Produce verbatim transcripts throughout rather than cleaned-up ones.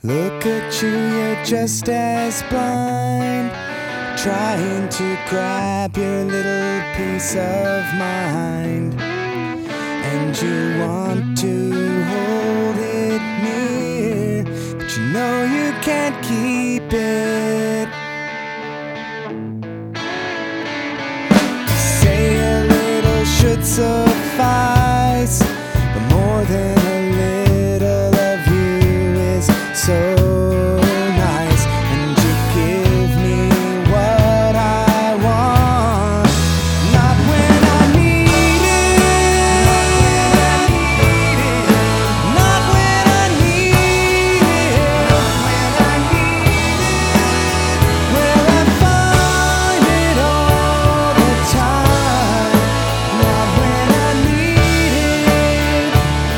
Look at you, you're just as blind, trying to grab your little piece of mind. And you want to hold it near, but you know you can't keep it. You say a little should suffice, but more than a little of you is so nice. And you give me what I want, not when I need it, not when I need it, where I find it all the time, not when I need it.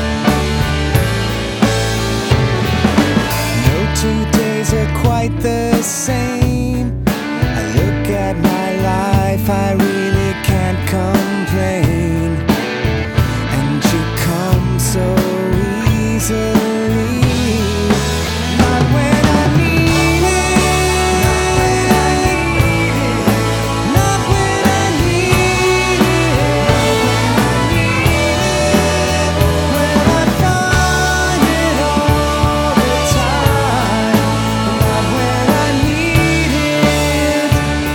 No two days are quite the same. I look at my life, I really can't complain. And you come so easily, not when I need it, not when I need it, when I find it all the time, not when I need it.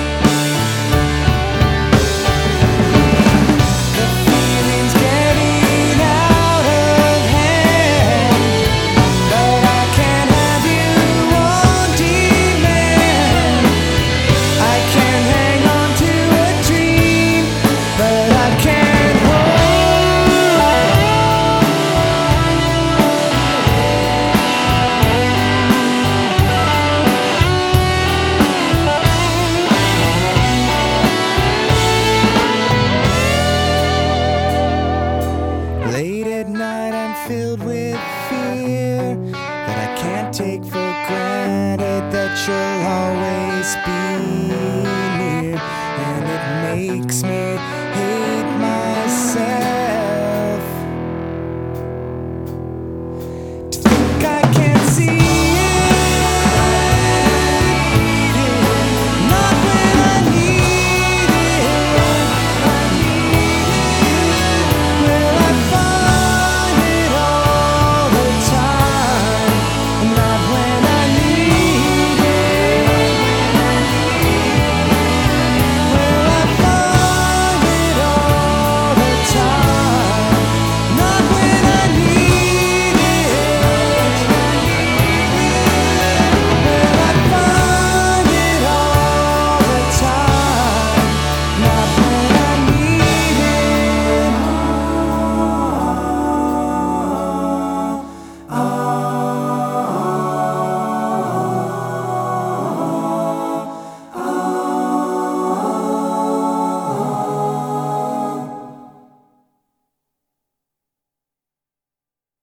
The feeling's getting out of hand, but I can't have you on demand. I can hang on to a dream, but I can't hold. Late at night I'm filled with fear that I can't take for granted that you'll always be near. And it makes me hate myself to think I can't